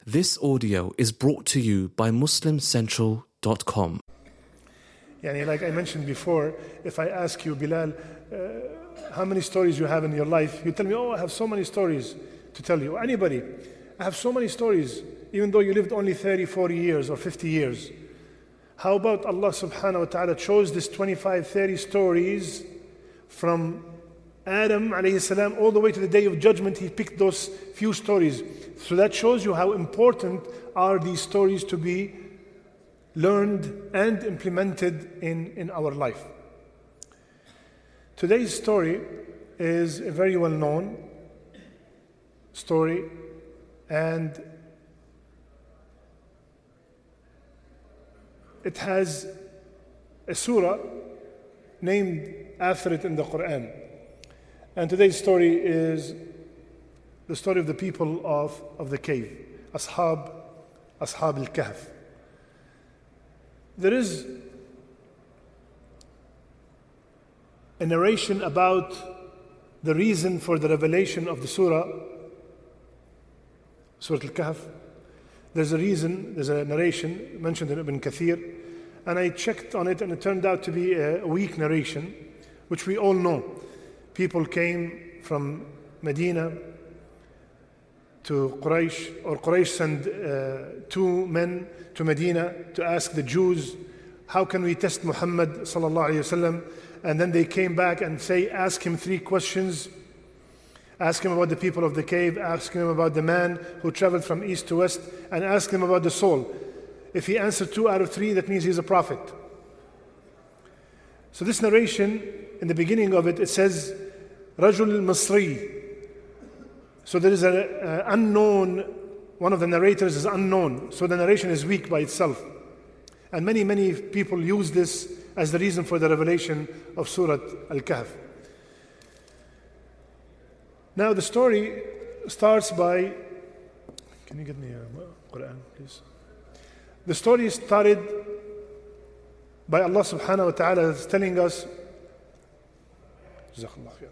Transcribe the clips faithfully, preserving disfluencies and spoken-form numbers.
This audio is brought to you by muslim central dot com. Yani, like I mentioned before, if I ask you, Bilal, uh, how many stories you have in your life, you tell me, oh, I have so many stories to tell you. Anybody, I have so many stories, even though you lived only thirty, forty years or fifty years. How about Allah subhanahu wa ta'ala chose this twenty-five, thirty stories from Adam alayhi salam all the way to the day of judgment. He picked those few stories. So that shows you how important are these stories to be learned and implemented in, in our life. Today's story is a very well-known story, and it has a surah named after it in the Quran. And today's story is the story of the people of, of the cave, Ashab, Ashab al-Kahf. There is a narration about the reason for the revelation of the surah, Surah Al-Kahf. There's a reason, there's a narration mentioned in Ibn Kathir, and I checked on it and it turned out to be a weak narration, which we all know. People came from Medina to Quraysh, or Quraysh sent uh, two men to Medina to ask the Jews, how can we test Muhammad sallallahu alayhi wasallam? And then they came back and say, ask him three questions. Ask him about the people of the cave, ask him about the man who traveled from east to west, and ask him about the soul. If he answered two out of three, that means he's a prophet. So this narration, in the beginning of it, it says, Rajul Masri. So there is an unknown, one of the narrators is unknown. So the narration is weak by itself. And many, many people use this as the reason for the revelation of Surah Al-Kahf. Now the story starts by, can you get me a Quran, please? The story started by Allah subhanahu wa ta'ala telling us, Jazakallah khair.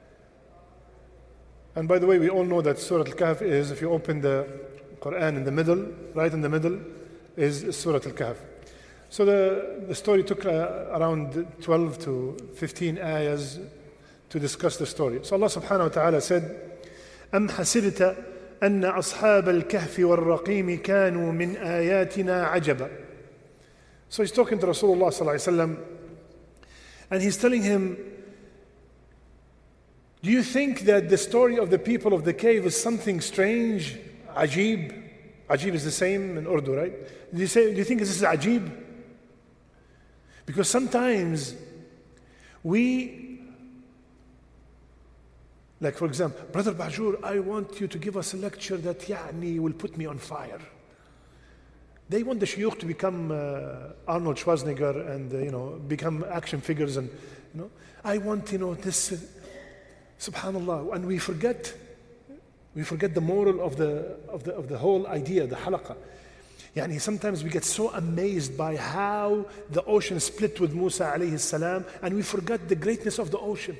And by the way, we all know that Surah Al-Kahf is, if you open the Quran in the middle, right in the middle, is Surah Al-Kahf. So the, the story took uh, around twelve to fifteen ayahs to discuss the story. So Allah subhanahu wa ta'ala said, أَمْ حَسِبْتَ أَنَّ أَصْحَابَ الْكَهْفِ وَالرَّقِيمِ كَانُوا مِنْ آيَاتِنَا عَجَبًا. So he's talking to Rasulullah sallallahu alayhi wa sallam, and he's telling him, do you think that the story of the people of the cave is something strange? Ajib. Ajib is the same in Urdu, right? Do you, say, do you think this is ajib? Because sometimes we, like for example, Brother Bajur, I want you to give us a lecture that yani will put me on fire. They want the shuyukh to become uh, Arnold Schwarzenegger and uh, you know, become action figures, and you know, I want you know this. Uh, Subhanallah, and we forget, we forget the moral of the of the of the whole idea, the halaqah. Yani sometimes we get so amazed by how the ocean split with Musa alayhi salam, and we forget the greatness of the ocean.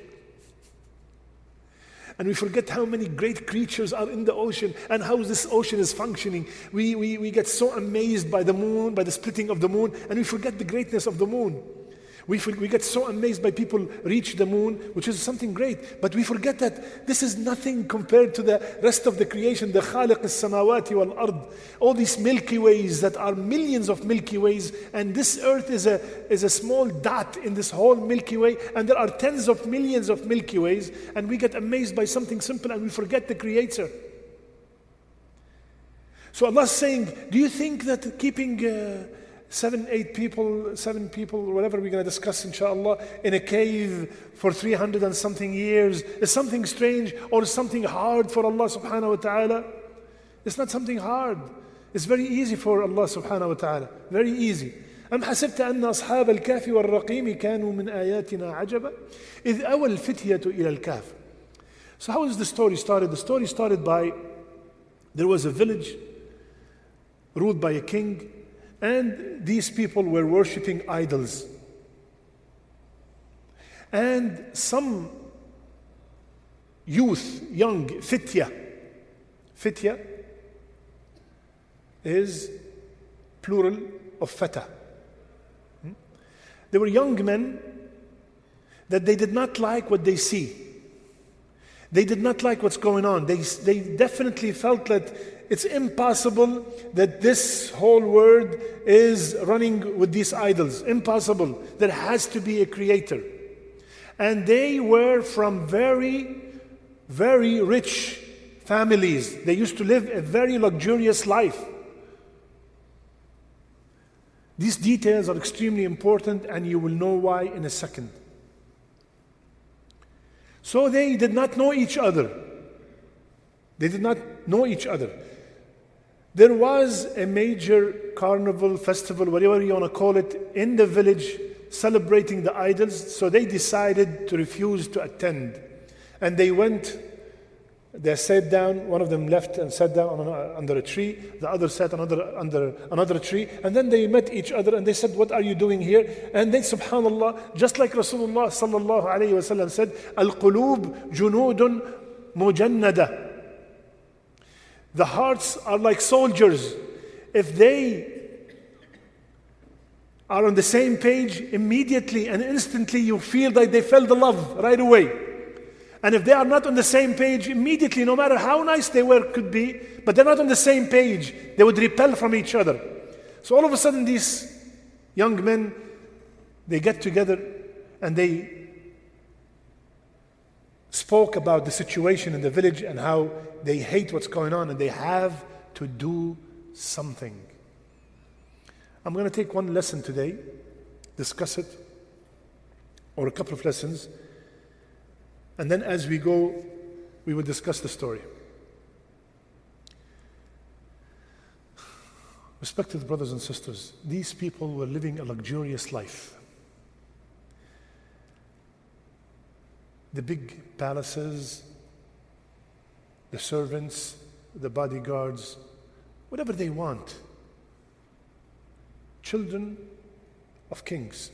And we forget how many great creatures are in the ocean and how this ocean is functioning. We, we, we get so amazed by the moon, by the splitting of the moon, and we forget the greatness of the moon. We, we get so amazed by people reach the moon, which is something great. But we forget that this is nothing compared to the rest of the creation, the Khaliq al-Samawati wal-Ard. All these Milky Ways that are millions of Milky Ways, and this earth is a, is a small dot in this whole Milky Way, and there are tens of millions of Milky Ways, and we get amazed by something simple and we forget the Creator. So Allah is saying, do you think that keeping uh, seven, eight people, seven people, whatever we're going to discuss inshallah, in a cave for three hundred and something years is something strange or something hard for Allah subhanahu wa ta'ala? It's not something hard. It's very easy for Allah subhanahu wa ta'ala. Very easy. أم حسبت أن أصحاب الكهف والرقيم كانوا من آياتنا عجبا إذ أوى الفتية إلى الكهف. So how is the story started? The story started by, there was a village ruled by a king, and these people were worshipping idols. And some youth, young, fitya, fitya, is plural of fata. They were young men that they did not like what they see. They did not like what's going on. They, they definitely felt that it's impossible that this whole world is running with these idols. Impossible. There has to be a creator. And they were from very, very rich families. They used to live a very luxurious life. These details are extremely important, and you will know why in a second. So they did not know each other. They did not know each other. There was a major carnival, festival, whatever you want to call it, in the village celebrating the idols. So they decided to refuse to attend. And they went, they sat down, one of them left and sat down on, uh, under a tree, the other sat another, under another tree, and then they met each other and they said, what are you doing here? And then subhanallah, just like Rasulullah sallallahu alayhi wa sallam said, Al-qulub junudun mujannada. The hearts are like soldiers. If they are on the same page, immediately and instantly you feel that they felt the love right away. And if they are not on the same page, immediately, no matter how nice they were, could be, but they're not on the same page, they would repel from each other. So all of a sudden, these young men, they get together and they spoke about the situation in the village and how they hate what's going on and they have to do something. I'm going to take one lesson today, discuss it, or a couple of lessons. And then as we go, we will discuss the story. Respected brothers and sisters, these people were living a luxurious life. The big palaces, the servants, the bodyguards, whatever they want. Children of kings.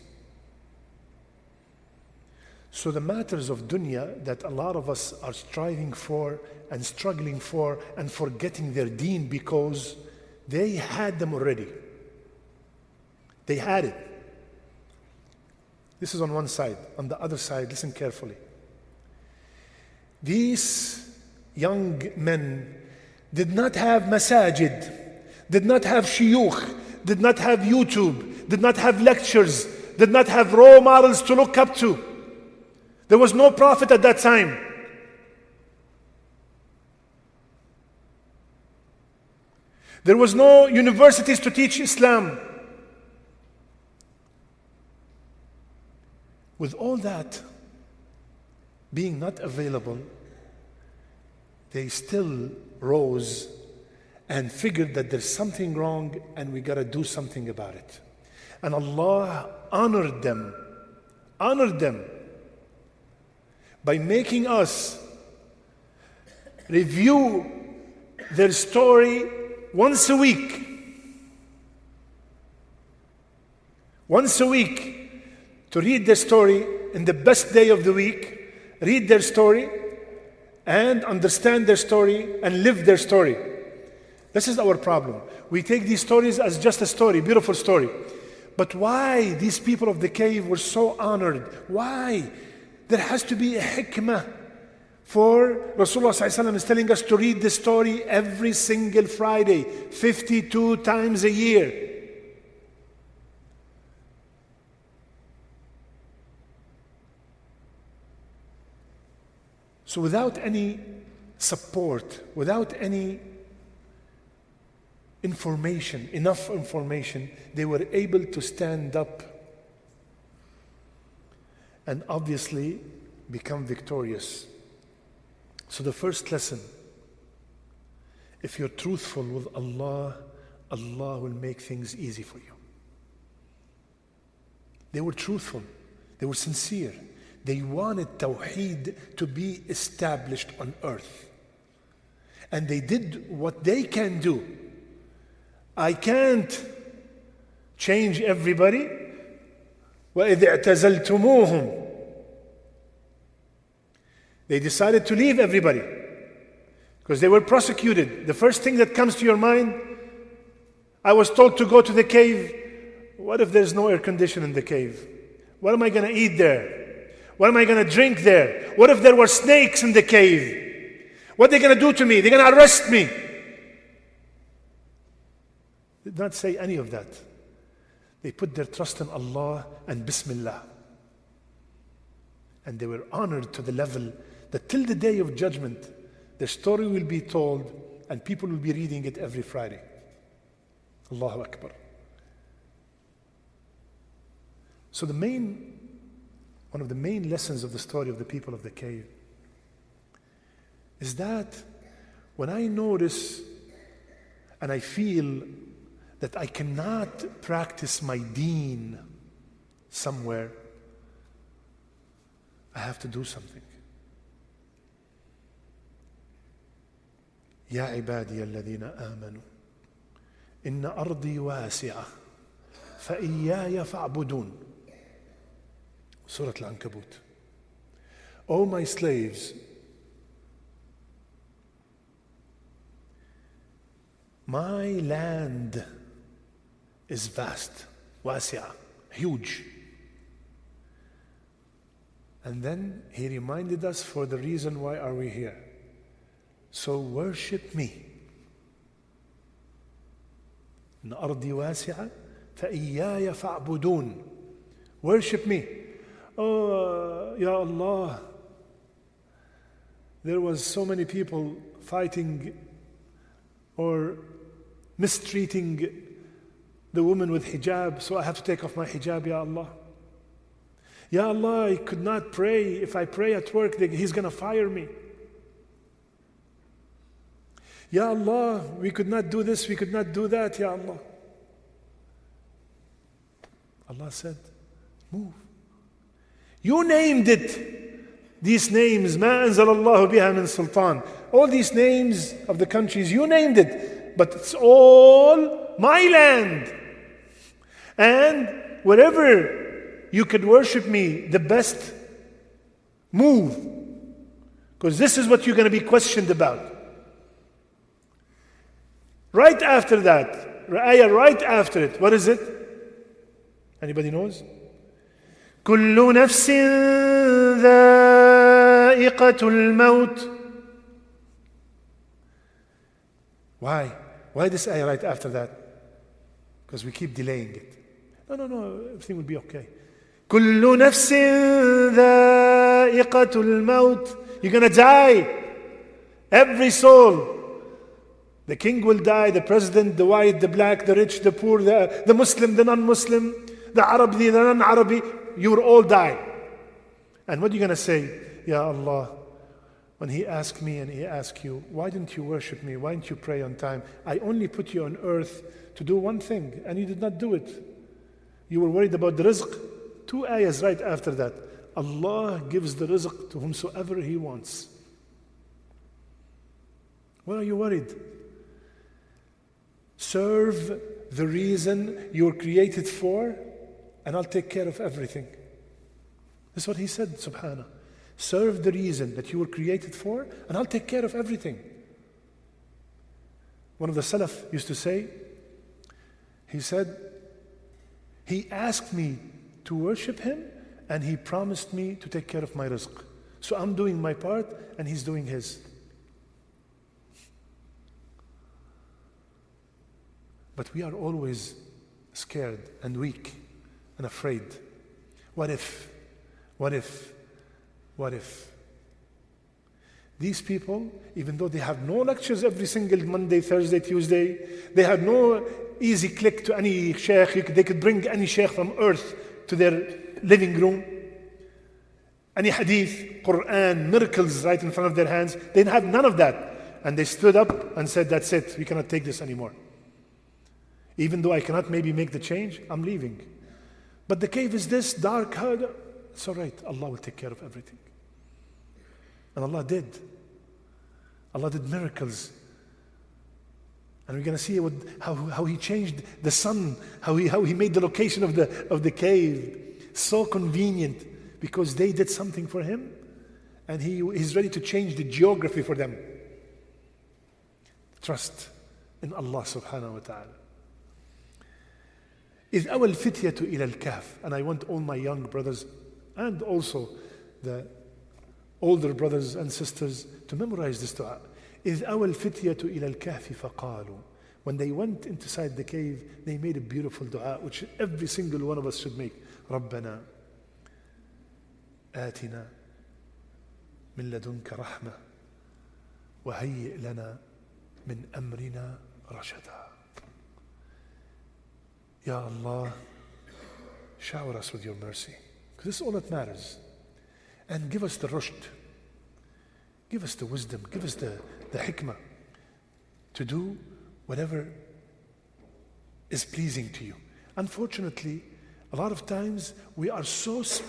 So the matters of dunya that a lot of us are striving for and struggling for and forgetting their deen because they had them already. They had it. This is on one side. On the other side, listen carefully. These young men did not have masajid, did not have shiyukh, did not have YouTube, did not have lectures, did not have role models to look up to. There was no prophet at that time. There was no universities to teach Islam. With all that being not available, they still rose and figured that there's something wrong and we got to do something about it. And Allah honored them, honored them by making us review their story once a week. Once a week to read their story in the best day of the week, read their story and understand their story and live their story. This is our problem. We take these stories as just a story, beautiful story. But why these people of the cave were so honored? Why? There has to be a hikmah for Rasulullah sallallahu alaihi wasallam is telling us to read this story every single Friday, fifty-two times a year. So without any support, without any information, enough information, they were able to stand up and obviously become victorious. So the first lesson, if you're truthful with Allah, Allah will make things easy for you. They were truthful. They were sincere. They wanted Tawheed to be established on earth. And they did what they can do. I can't change everybody. وَإِذْ اعْتَزَلْتُمُوهُمْ. They decided to leave everybody because they were prosecuted. The first thing that comes to your mind, I was told to go to the cave. What if there's no air conditioning in the cave? What am I going to eat there? What am I going to drink there? What if there were snakes in the cave? What are they going to do to me? They're going to arrest me. Did not say any of that. They put their trust in Allah and Bismillah. And they were honored to the level that till the day of judgment, their story will be told and people will be reading it every Friday. Allahu Akbar. So the main, one of the main lessons of the story of the people of the cave is that when I notice and I feel that I cannot practice my deen somewhere, I have to do something. يا عبادي الذين آمنوا إن أرضي واسعة فإياي فاعبدون. Surah Al-Ankabut. O my slaves, my land is vast, wasi'a, huge. And then he reminded us for the reason why are we here. So worship me. إن أرضي واسعة فإياي فاعبدون. Worship me. Oh, Ya Allah, there was so many people fighting or mistreating the woman with hijab, so I have to take off my hijab, Ya Allah. Ya Allah, I could not pray. If I pray at work, He's going to fire me. Ya Allah, we could not do this, we could not do that, Ya Allah. Allah said, move. You named it. These names, ما أنزل الله بها من سلطان. All these names of the countries, you named it. But it's all my land. And wherever you could worship me the best, move. Because this is what you're going to be questioned about. Right after that, ayah right after it, what is it? Anybody knows? كل نفس ذائقة الموت. Why? Why this ayah right after that? Because we keep delaying it. No, no, no, everything will be okay. كل نفس ذائقة الموت. You're going to die. Every soul. The king will die, the president, the white, the black, the rich, the poor, the, the Muslim, the non-Muslim, the Arabi, the non-Arabi. You will all die. And what are you going to say? Ya Allah, when He asked me and He asked you, why didn't you worship me? Why didn't you pray on time? I only put you on earth to do one thing, and you did not do it. You were worried about the rizq. Two ayahs right after that. Allah gives the rizq to whomsoever He wants. What are you worried? Serve the reason you were created for, and I'll take care of everything. That's what He said, subhanAllah. Serve the reason that you were created for, and I'll take care of everything. One of the Salaf used to say, he said, He asked me to worship Him, and He promised me to take care of my rizq. So I'm doing my part, and He's doing His. But we are always scared and weak and afraid. What if? What if? What if? These people, even though they have no lectures every single Monday, Thursday, Tuesday, they have no easy click to any sheikh. They could bring any sheikh from earth to their living room. Any hadith, Quran, miracles right in front of their hands. They didn't have none of that. And they stood up and said, that's it, we cannot take this anymore. Even though I cannot maybe make the change, I'm leaving. But the cave is this dark. It's all right. Allah will take care of everything. And Allah did. Allah did miracles. And we're going to see what, how, how He changed the sun, how he, how he made the location of the, of the cave so convenient because they did something for Him and he, He's ready to change the geography for them. Trust in Allah subhanahu wa ta'ala. إذ أوى الفتية إلى الكهف. And I want all my young brothers and also the older brothers and sisters to memorize this dua. إذ أوى الفتية إلى الكهف فقالوا. When they went inside the cave, they made a beautiful dua, which every single one of us should make. ربنا آتنا من لدنك رحمة وهيئ لنا من أمرنا رشدا. Ya Allah, shower us with your mercy, because this is all that matters. And give us the rushd, give us the wisdom, give us the, the hikmah to do whatever is pleasing to you. Unfortunately, a lot of times we are so sp-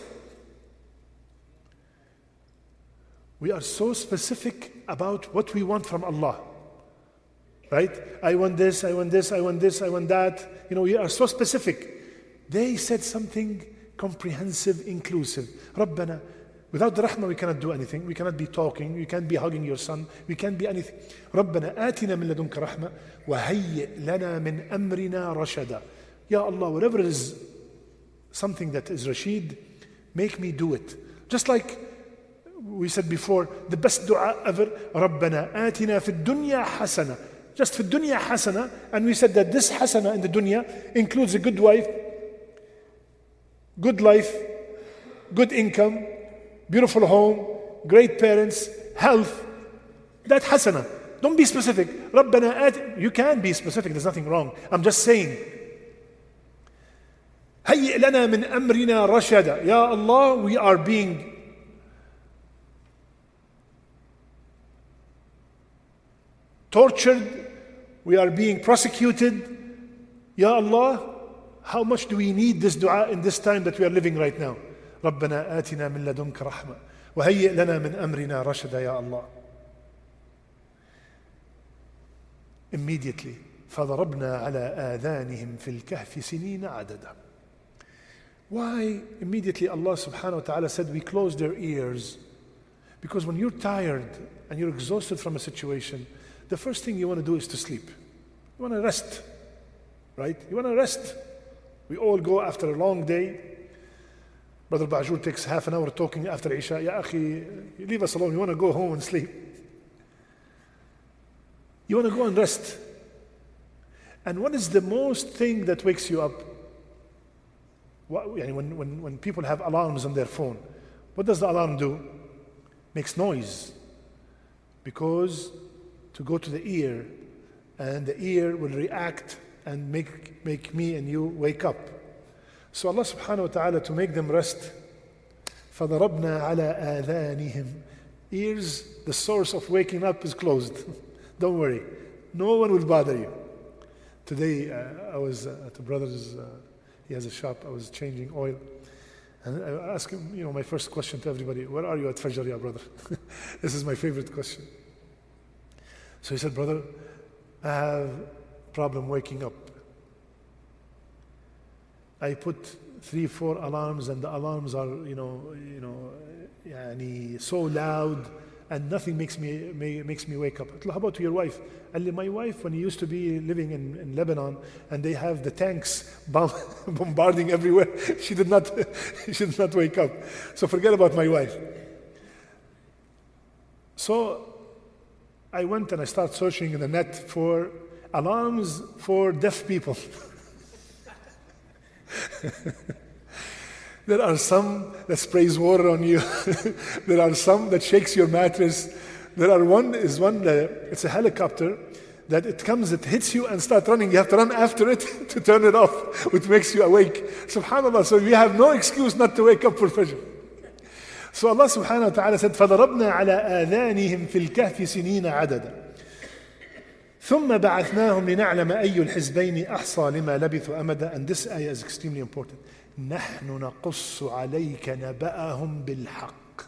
we are so specific about what we want from Allah. Right? I want this, I want this, I want this, I want that. You know, we are so specific. They said something comprehensive, inclusive. Rabbana. Without the rahmah, we cannot do anything. We cannot be talking. We can't be hugging your son. We can't be anything. Rabbana atina min ladunka rahmah wa hayyi lana min amrina rashada. Ya Allah, whatever is something that is Rashid, make me do it. Just like we said before, the best dua ever, Rabbana atina fid dunya hasana. Just for dunya hasana, and we said that this hasana in the dunya includes a good wife, good life, good income, beautiful home, great parents, health. That hasana. Don't be specific. Rabbana at, you can be specific, there's nothing wrong. I'm just saying. Hayyi lana min amrina rashada. Ya Allah, we are being tortured, we are being prosecuted. Ya Allah, how much do we need this dua in this time that we are living right now? رَبَّنَا آتِنَا مِن لَدُنْكَ رَحْمَةً وَهَيِّئْ لَنَا مِنْ أَمْرِنَا رَشَدًا Ya Allah. Immediately, فَضَرَبْنَا عَلَى آذَانِهِمْ فِي الْكَهْفِ سِنِينَ عَدَدًا. Why immediately Allah subhanahu wa ta'ala said we close their ears? Because when you're tired and you're exhausted from a situation, the first thing you want to do is to sleep. You want to rest, right? You want to rest. We all go after a long day. Brother Bajur takes half an hour talking after Isha. Ya akhi, leave us alone. You want to go home and sleep. You want to go and rest. And what is the most thing that wakes you up? When, when, when people have alarms on their phone, what does the alarm do? Makes noise. Because to go to the ear, and the ear will react and make, make me and you wake up. So Allah subhanahu wa ta'ala, to make them rest, فَضَرَبْنَا عَلَىٰ آذَانِهِمْ. Ears, the source of waking up is closed. Don't worry. No one will bother you. Today, uh, I was uh, at a brother's, uh, he has a shop, I was changing oil. And I asked him, you know, my first question to everybody, where are you at Fajr, ya brother? This is my favorite question. So he said, brother, I have a problem waking up. I put three, four alarms, and the alarms are, you know, you know, yani, so loud, and nothing makes me makes me wake up. How about your wife? And my wife, when he used to be living in, in Lebanon, and they have the tanks bomb, bombarding everywhere, she did not she did not wake up. So forget about my wife. So I went and I started searching in the net for alarms for deaf people. There are some that sprays water on you. There are some that shakes your mattress. There are one is one that it's a helicopter that it comes, it hits you and start running. You have to run after it to turn it off, which makes you awake. Subhanallah. So we have no excuse not to wake up for Fajr. So Allah subhanahu wa ta'ala said, فَضَرَبْنَا عَلَىٰ آذَانِهِمْ فِي الْكَهْفِ سِنِينَ عَدَدًا ثُمَّ بَعَثْنَاهُمْ لِنَعْلَمَ أَيُّ الْحِزْبَيْنِ أَحْصَىٰ لِمَا لَبِثُوا أَمَدًا. And this ayah is extremely important. نَحْنُ نَقُصُّ عَلَيْكَ نَبَأَهُمْ بِالْحَقِّ.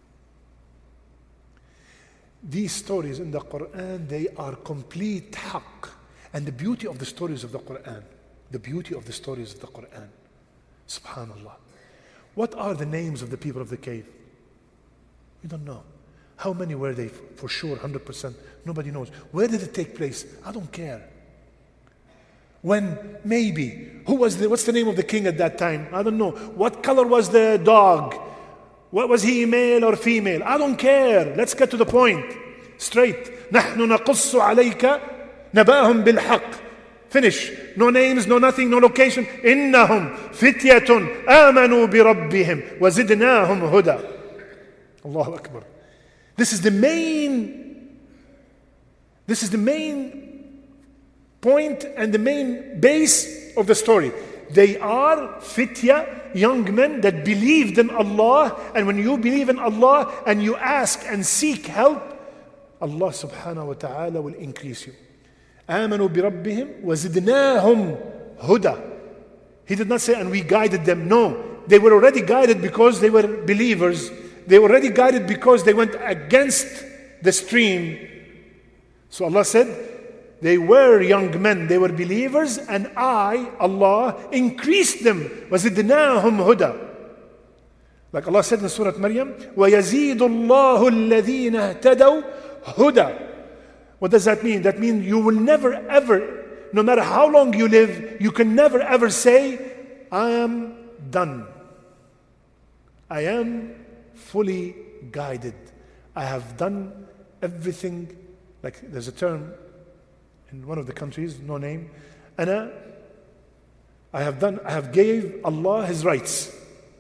These stories in the Quran, they are complete haqq. And the beauty of the stories of the Quran, the beauty of the stories of the Quran, subhanallah. What are the names of the people of the cave? You don't know. How many were they? For sure, one hundred percent. Nobody knows. Where did it take place? I don't care. When maybe, who was the, what's the name of the king at that time? I don't know. What color was the dog? What was he, male or female? I don't care. Let's get to the point. Straight. نحن نقص عليك نبأهم بالحق. Finish. No names, no nothing, no location. إنهم فتية آمنوا بربهم وزدناهم هدى. Allahu Akbar. This is the main, this is the main point and the main base of the story. They are fitya, young men that believed in Allah, and when you believe in Allah and you ask and seek help, Allah subhanahu wa ta'ala will increase you. آمنوا بربهم وزدناهم هدى. He did not say, and we guided them. No, they were already guided because they were believers. They were already guided because they went against the stream. So Allah said, they were young men, they were believers, and I, Allah, increased them. وَزِدْنَاهُمْ هُدًى. Like Allah said in Surah Maryam, وَيَزِيدُ اللَّهُ الَّذِينَ اهْتَدَوْا هُدًى. What does that mean? That means you will never ever, no matter how long you live, you can never ever say, I am done. I am fully guided. I have done everything. Like there's a term in one of the countries, no name. Ana, I have done, I have gave Allah His rights.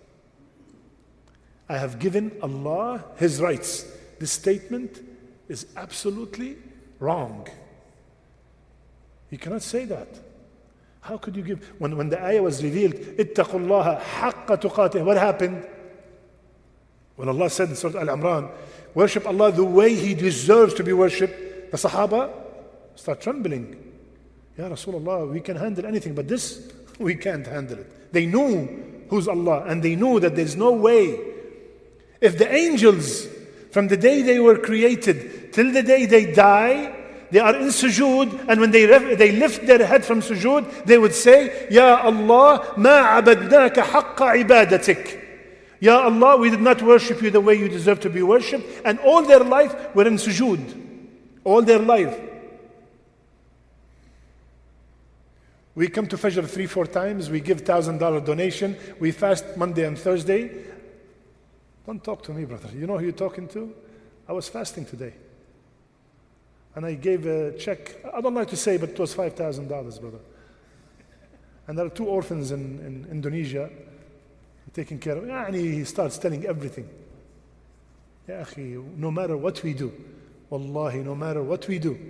I have given Allah His rights. This statement is absolutely wrong. You cannot say that. How could you give? When, when the ayah was revealed, اتقوا الله حق تقاته, what happened? When Allah said in Surah Al-Imran, worship Allah the way He deserves to be worshipped, the Sahaba start trembling. Ya Rasulullah, we can handle anything, but this, we can't handle it. They knew who's Allah, and they knew that there's no way. If the angels, from the day they were created till the day they die, they are in sujood, and when they they lift their head from sujood, they would say, Ya Allah, ma abadnaka haqqa ibadatik. Ya Allah, we did not worship you the way you deserve to be worshipped. And all their life were in sujood. All their life. We come to Fajr three, four times. We give one thousand dollars donation. We fast Monday and Thursday. Don't talk to me, brother. You know who you're talking to? I was fasting today. And I gave a check. I don't like to say, but it was five thousand dollars, brother. And there are two orphans in, in Indonesia taking care of. And he starts telling everything. Ya akhi, no matter what we do, wallahi, no matter what we do,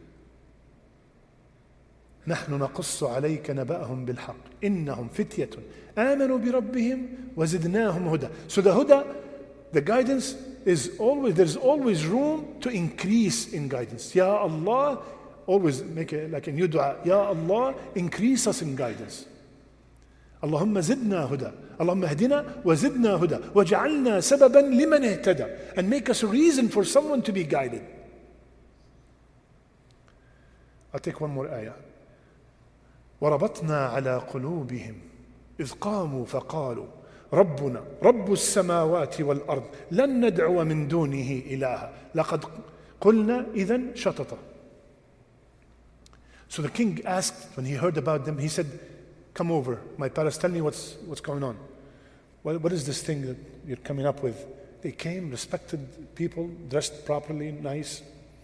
نحن نقص عليك نبأهم بالحق إنهم فتية آمنوا بربهم وزدناهم هدى. So the huda, the guidance is always, there's always room to increase in guidance. Ya Allah, always make it like a new dua. Ya Allah, increase us in guidance. اللهم زدنا هدى. اللهم اهدنا وزدنا هدى وجعلنا سببا لمن اهتدى. And make us a reason for someone to be guided. I'll take one more ayah. وربطنا على قلوبهم إذ قاموا فقالوا ربنا رب السماوات والأرض لن ندعو من دونه إلها لقد قلنا إذن شططا. So the king asked, when he heard about them, he said, come over, my palace, tell me what's, what's going on. What, what is this thing that you're coming up with? They came, respected people, dressed properly, nice.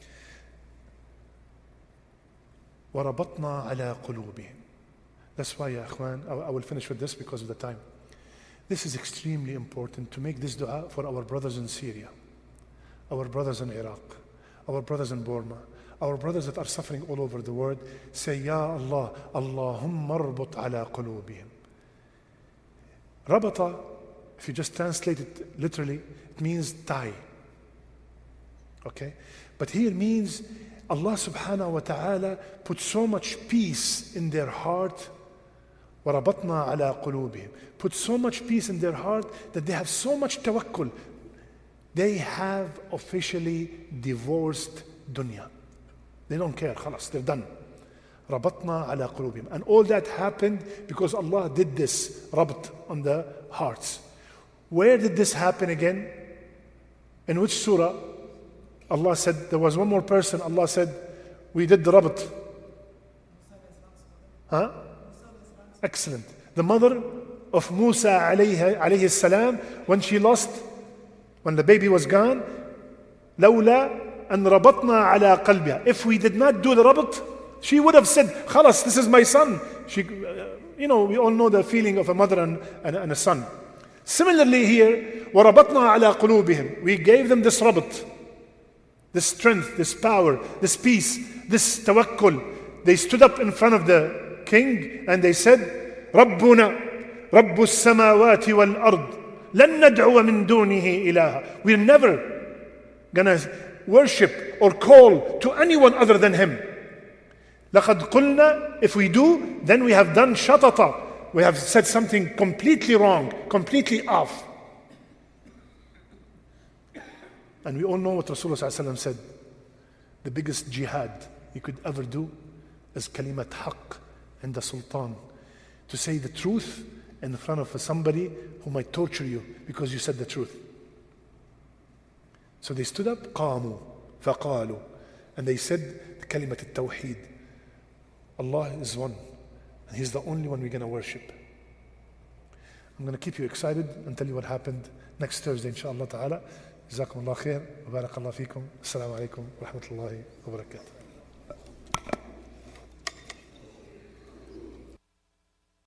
وربطنا على قلوبهم. That's why, ya akhwan, I will finish with this because of the time. This is extremely important to make this dua for our brothers in Syria, our brothers in Iraq, our brothers in Burma, our brothers that are suffering all over the world. Say, Ya Allah, Allahumma arbut ala qulubihim. Rabata, if you just translate it literally, it means tie. Okay? But here means Allah subhanahu wa ta'ala put so much peace in their heart. وَرَبَطْنَا عَلَىٰ قُلُوبِهِمْ. Put so much peace in their heart that they have so much tawakkul. They have officially divorced dunya. They don't care. خلاص, they're done. رَبَطْنَا عَلَىٰ قُلُوبِهِمْ. And all that happened because Allah did this rabt on the hearts. Where did this happen again? In which surah? Allah said, there was one more person. Allah said, we did the rabt. Huh? Excellent. The mother of Musa alayhi, alayhi salam, when she lost, when the baby was gone, لولا أن ربطنا على قلبها. If we did not do the rabat, she would have said, خلاص, this is my son. She, you know, we all know the feeling of a mother and, and, and a son. Similarly here, وَرَبَطْنَا عَلَىٰ قُلُوبِهِمْ. We gave them this rabat, this strength, this power, this peace, this tawakkul. They stood up in front of the king and they said, رَبُّنَا رَبُّ السَّمَاوَاتِ وَالْأَرْضِ لَن نَدْعُوَ مِن دُونِهِ إِلَهًا. We're never gonna worship or call to anyone other than him. لَقَدْ قُلْنَا. If we do, then we have done shatata. We have said something completely wrong, completely off. And we all know what Rasulullah said. The biggest jihad you could ever do is kalimat haqq and the sultan. To say the truth in front of somebody who might torture you because you said the truth. So they stood up, قاموا فقالوا, and they said the kalimat al-tawheed. Allah is one, and He's the only one we're going to worship. I'm going to keep you excited and tell you what happened next Thursday, inshaAllah ta'ala. جزاكم الله خير وبارك الله فيكم. السلام عليكم ورحمة الله وبركاته.